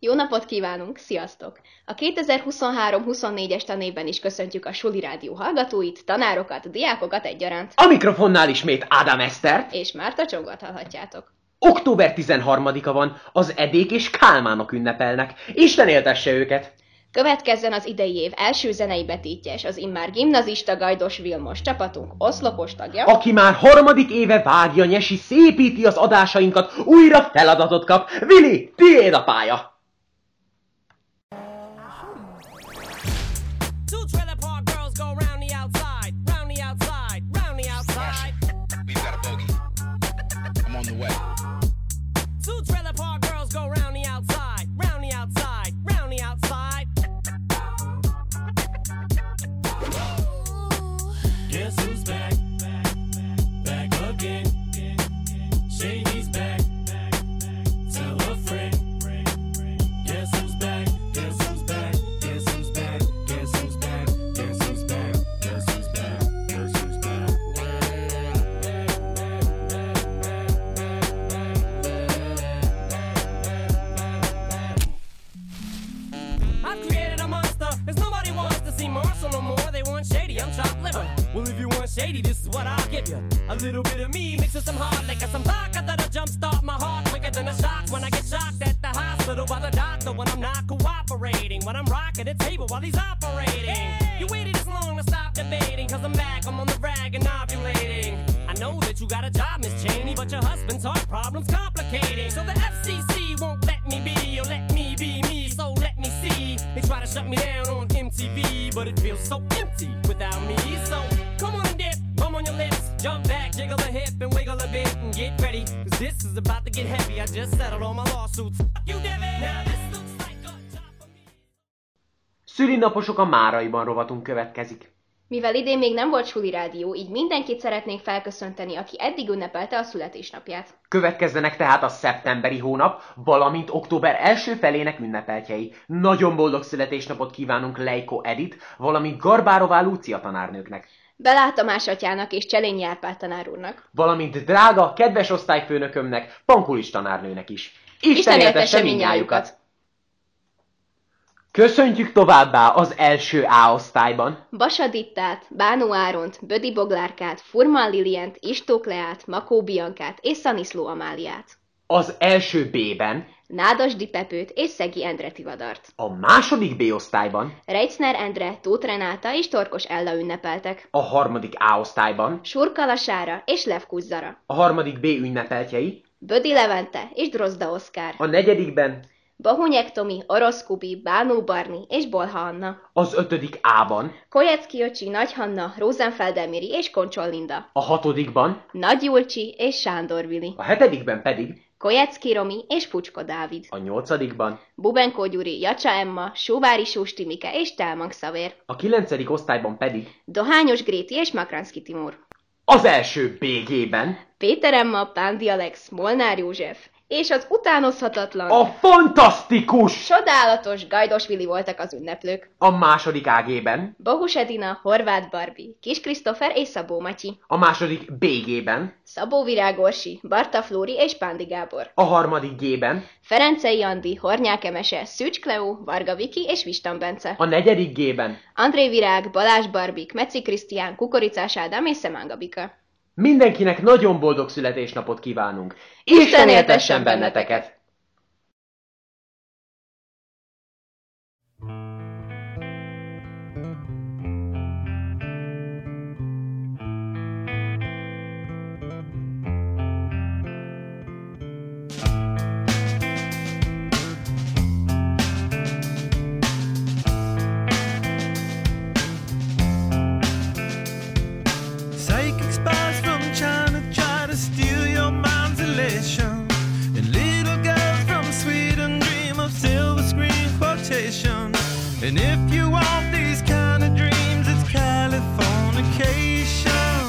Jó napot kívánunk, sziasztok! A 2023-24-es tanévben is köszöntjük a Suli Rádió hallgatóit, tanárokat, diákokat egyaránt. A mikrofonnál ismét Ádám Esztert és Márta Csongot hallhatjátok. Október 13-a van, az Edék és Kálmánok ünnepelnek. Isten éltesse őket! Következzen az idei év első zenei betétjes, az immár gimnazista Gajdos Vilmos csapatunk oszlopos tagja, aki már harmadik éve vágja, nyesi, szépíti az adásainkat, újra feladatot kap. Vili, tiéd a pálya! Shady, this is what I'll give you. A little bit of me mixed with some hard liquor, some vodka that'll jumpstart my heart quicker than a shock when I get shocked at the hospital by the doctor when I'm not cooperating, when I'm rocking the table while he's operating. Hey! You waited this long to stop debating, cause I'm back, I'm on the rag and ovulating. I know that you got a job, Miss Cheney, but your husband's heart problem's complicating. So the FCC won't let me be, or let me be me, so let me see. They try to shut me down on MTV, but it feels so empty without me. So come on and dip, come on your lips, jump back, jiggle a hip and wiggle a bit and get ready, cause this is about to get heavy. I just settled all my lawsuits. You did it. Now this looks like a job for me. Szülinaposok a Máraiban rovatunk következik. Mivel idén még nem volt Suli Rádió, így mindenkit szeretnénk felköszönteni, aki eddig ünnepelte a születésnapját. Következzenek tehát a szeptemberi hónap, valamint október első felének ünnepeltjei. Nagyon boldog születésnapot kívánunk Lejko Edith, valamint Garbárová Lúcia tanárnőknek. Belá Tamás atyának és Cselényi Árpád tanár úrnak. Valamint drága, kedves osztályfőnökömnek, Pankulis tanárnőnek is. Isten éltesse mindnyájukat! Köszöntjük továbbá az első A osztályban Basa Dittát, Bánó Áront, Bödi Boglárkát, Furman Lilient, Istók Leát, Makó Biankát és Szaniszló Amáliát. Az első B-ben Nádasdi Pepőt és Szegi Endre Tivadart. A második B osztályban Reitzner Endre, Tóth Renáta és Torkos Ella ünnepeltek. A harmadik A osztályban Surkala Sára és Levkus Zara. a harmadik B ünnepeltjei. Bödi Levente és Drozda Oszkár. A negyedikben Bahunyek Tomi, Orosz Kubi, Bánó Barni és Bolha Anna. az ötödik A-ban, Kojecki Öcsi, Nagy Hanna, Rosenfeld Emiri és Koncsol Linda. a hatodikban, Nagy Julcsi és Sándor Vili. a hetedikben pedig, Kojecki Romi és Fucsko Dávid. a nyolcadikban, Bubenko Gyuri, Jacsa Emma, Sóvári Sós Timike és Telmang Szavér. a kilencedik osztályban pedig, Dohányos Gréti és Makranszki Timur. az első BG-ben, Péter Emma, Pándi Alex, Molnár József és az utánozhatatlan, a fantasztikus, csodálatos Gajdos Vili voltak az ünneplők. a második AG-ben, Bohus Edina, Horváth Barbi, Kis Krisztofer és Szabó Matyi. a második BG-ben, Szabó Virág Orsi, Barta Flóri és Pándi Gábor. a harmadik G-ben, Ferencei Andi, Hornyák Emese, Szűcs Kleó, Varga Viki és Vistan Bence. a negyedik G-ben. André Virág, Balázs Barbik, Meci Krisztián, Kukoricás Ádám és Szemánga Bika. Mindenkinek nagyon boldog születésnapot kívánunk. Isten éltessen benneteket! Psychic spies from China try to steal your mind's elation, and little girls from Sweden dream of silver screen quotation. And if you want these kind of dreams, it's Californication.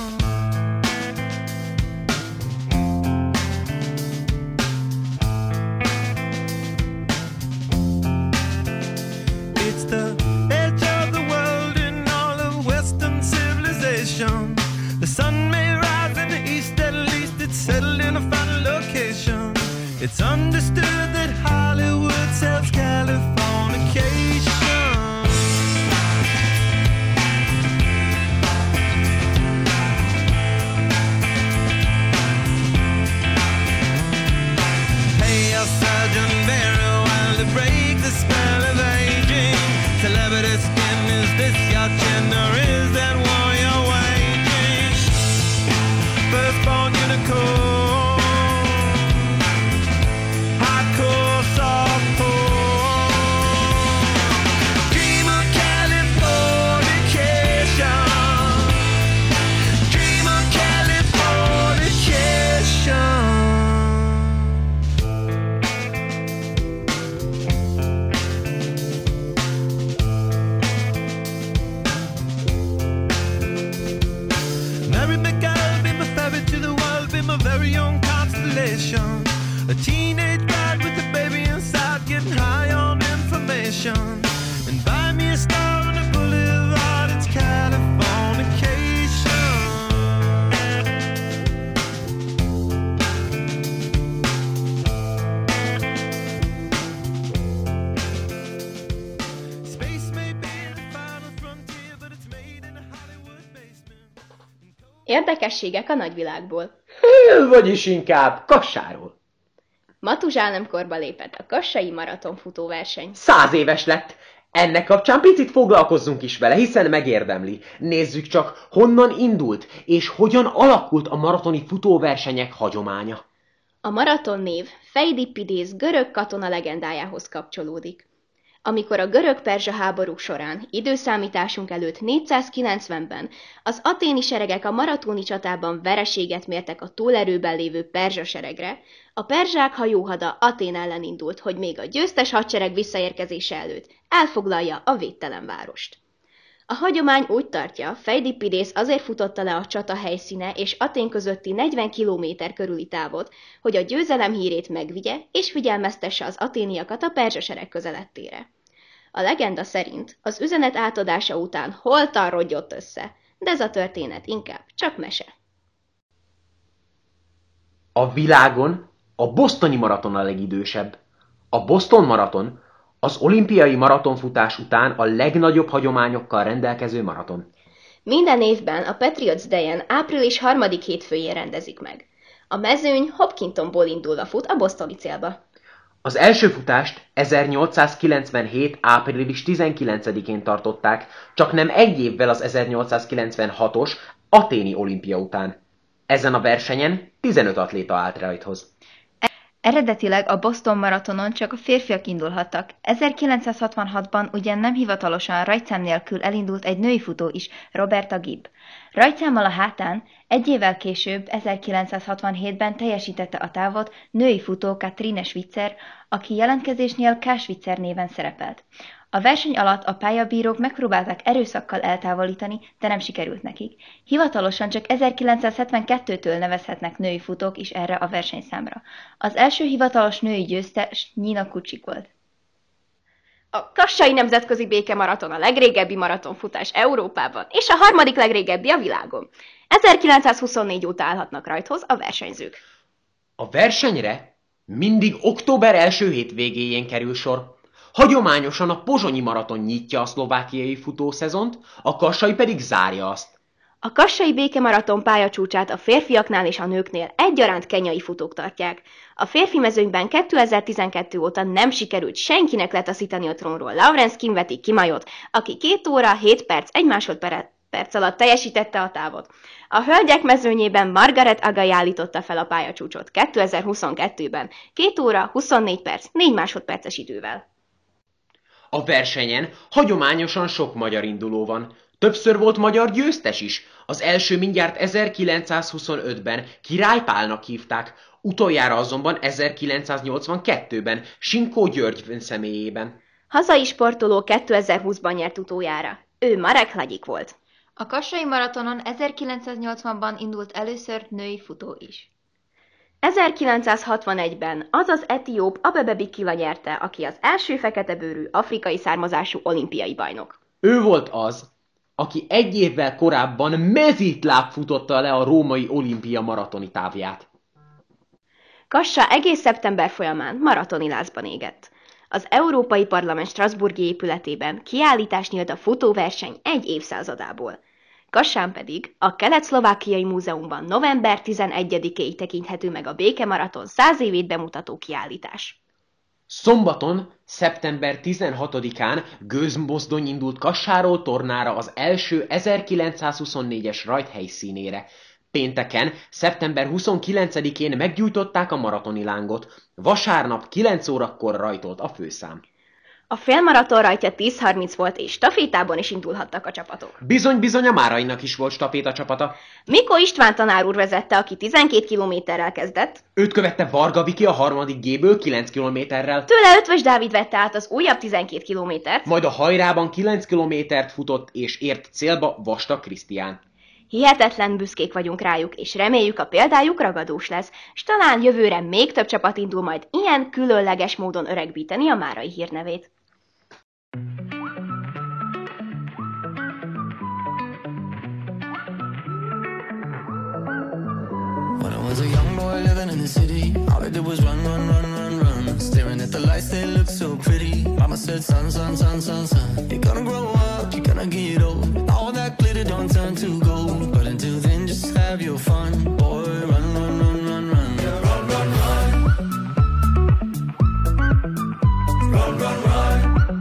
It's the edge of the world in all of Western civilization. The sun may rise in the east, at least it's settled in a final location. It's understood that Hollywood sells very own constellation. A teenage bride with a baby inside, getting high on information. And buy me a star on a boulevard, it's Californication. Space may be the final frontier, but it's made in a Hollywood basement. Érdekességek a nagyvilágból. Vagyis inkább Kassáról. Matuzsánemkorba lépett a kassai maraton futóverseny. 100 éves lett. Ennek kapcsán picit foglalkozzunk is vele, hiszen megérdemli. Nézzük csak, honnan indult, és hogyan alakult a maratoni futóversenyek hagyománya. A maraton név Pheidippides görög katona legendájához kapcsolódik. Amikor a görög-perzsa háborúk során, időszámításunk előtt 490-ben az athéni seregek a maratoni csatában vereséget mértek a túlerőben lévő perzsa seregre, a perzsák hajóhada Athén ellen indult, hogy még a győztes hadsereg visszaérkezése előtt elfoglalja a védtelen várost. A hagyomány úgy tartja, Pheidippides azért futotta le a csata helyszíne és Athén közötti 40 kilométer körüli távot, hogy a győzelem hírét megvigye és figyelmeztesse az athéniakat a perzsa sereg közelettére. A legenda szerint az üzenet átadása után holtan rodgyott össze, de ez a történet inkább csak mese. A világon a bostoni maraton a legidősebb. A Boston maraton az olimpiai maratonfutás után a legnagyobb hagyományokkal rendelkező maraton. Minden évben a Patriots Day-en április 3. hétfőjén rendezik meg. A mezőny Hopkintonból indulva fut a bostoni célba. Az első futást 1897. április 19-én tartották, csak nem egy évvel az 1896-os athéni olimpia után. Ezen a versenyen 15 atléta állt rajthoz. Eredetileg a Boston maratonon csak a férfiak indulhattak. 1966-ban ugyan nem hivatalosan rajtszám nélkül elindult egy női futó is, Roberta Gibb. Rajtszámmal a hátán egy évvel később, 1967-ben teljesítette a távot női futó Katrine Switzer, aki jelentkezésnél K. Switzer néven szerepelt. A verseny alatt a pályabírók megpróbálták erőszakkal eltávolítani, de nem sikerült nekik. Hivatalosan csak 1972-től nevezhetnek női futók is erre a versenyszámra. Az első hivatalos női győztes Nina Kucsik volt. A kassai nemzetközi békemaraton a legrégebbi maratonfutás Európában, és a harmadik legrégebbi a világon. 1924 óta állhatnak rajthoz a versenyzők. A versenyre mindig október első hétvégéjén kerül sor. Hagyományosan a pozsonyi maraton nyitja a szlovákiai futószezont, a kassai pedig zárja azt. A kassai békemaraton pályacsúcsát a férfiaknál és a nőknél egyaránt kenyai futók tartják. A férfi mezőnyben 2012 óta nem sikerült senkinek letaszítani a trónról Laurens Kinveti Kimajot, aki 2 óra, 7 perc, 1 másodperc alatt teljesítette a távot. A hölgyek mezőnyében Margaret Agai állította fel a pályacsúcsot 2022-ben 2 óra, 24 perc, 4 másodperces idővel. A versenyen hagyományosan sok magyar induló van. Többször volt magyar győztes is. Az első mindjárt 1925-ben Király Pálnak hívták, utoljára azonban 1982-ben Sinkó György személyében. Hazai sportoló 2020-ban nyert utoljára. Ő Marek Lagyik volt. A kassai maratonon 1980-ban indult először női futó is. 1961-ben az az etióp Abebe Bikila nyerte, aki az első feketebőrű afrikai származású olimpiai bajnok. Ő volt az, aki egy évvel korábban mezítláb futotta le a római olimpia maratoni távját. Kassa egész szeptember folyamán maratonilázban égett. Az Európai Parlament Strasbourgi épületében kiállítás nyílt a futóverseny egy évszázadából. Kassán pedig a Kelet-Szlovákiai Múzeumban november 11-éig tekinthető meg a békemaraton 100 évét bemutató kiállítás. Szombaton, szeptember 16-án gőzmozdony indult Kassáról Tornára az első 1924-es rajt helyszínére. Pénteken, szeptember 29-én meggyújtották a maratoni lángot. Vasárnap 9 órakor rajtolt a főszám. A félmaraton rajtja 10:30 volt, és stafétában is indulhattak a csapatok. Bizony-bizony a Márainak is volt staféta csapata. Mikó István tanár úr vezette, aki 12 kilométerrel kezdett. Őt követte Varga Viki a harmadik G-ből 9 kilométerrel. Tőle Ötvös Dávid vette át az újabb 12 kilométert. Majd a hajrában 9 kilométert futott, és ért célba Vastag Krisztián. Hihetetlen büszkék vagyunk rájuk, és reméljük a példájuk ragadós lesz, s talán jövőre még több csapat indul majd ilyen különleges módon öregbíteni a márai hírnevét. When I was a young boy living in the city, all I did was run, run, run, run, run. Staring at the lights, they look so pretty. Mama said, son, son, son, son, son, you're gonna grow up, you're gonna get old. All that glitter don't turn to gold. But until then, just have your fun. Boy, run, run, run, run, run. Yeah, run, run, run. Run, run, run.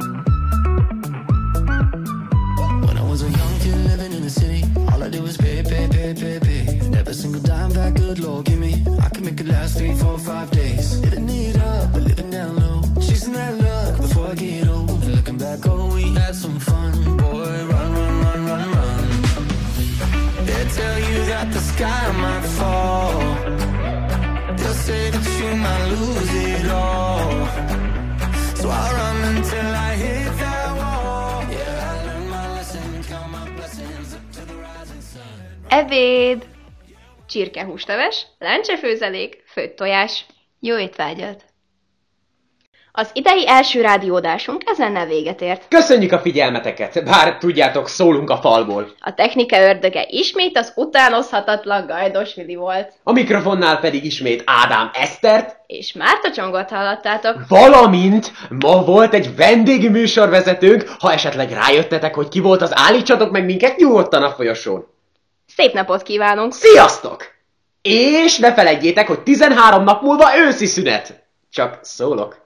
When I was a young kid living in the city, all I did was pay, pay, pay, pay, pay. Every single dime that good Lord give me, I can make it last 3, 4, 5 days. Living it up, but living down low, chasing that luck before I get old. And looking back, oh, we had some fun. Boy, run, run, run, run, run. They tell you that the sky might fall. They'll say that you might lose it all. So I run until I hit that wall. Yeah, I learned my lesson, count my blessings up to the rising sun. Ebéd! Csirkehústeves, lencsefőzelék, főtt tojás. Jó étvágyat! Az idei első rádióadásunk ezennel véget ért. Köszönjük a figyelmeteket, bár tudjátok, szólunk a falból. A technika ördöge ismét az utánozhatatlan Gajdos Vili volt. A mikrofonnál pedig ismét Ádám Esztert, És Márta Csongot hallottátok. valamint ma volt egy vendégműsorvezetőnk, ha esetleg rájöttetek, hogy ki volt, az állítsatok meg minket nyugodtan a folyosón. Szép napot kívánunk! Sziasztok! És ne feledjétek, hogy 13 nap múlva őszi szünet. Csak szólok.